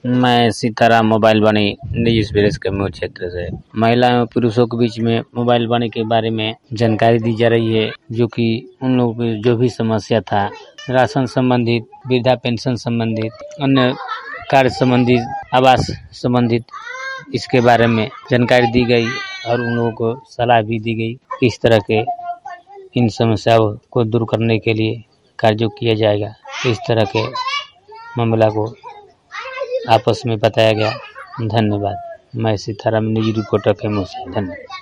मैं सीताराम मोबाइल वाणी निजी ब्रिज के मूल क्षेत्र से महिला एवं पुरुषों के बीच में मोबाइल वाणी के बारे में जानकारी दी जा रही है, जो कि उन लोगों की जो भी समस्या था, राशन संबंधित, वृद्धा पेंशन संबंधित, अन्य कार्य संबंधित, आवास संबंधित, इसके बारे में जानकारी दी गई और उन लोगों को सलाह भी दी गई किस तरह के इन समस्याओं को दूर करने के लिए कार्य किया जाएगा। इस तरह के मामला को आपस में बताया गया। धन्यवाद। मैं सीताराम निजी रिपोर्टर के मुंह से। धन्यवाद।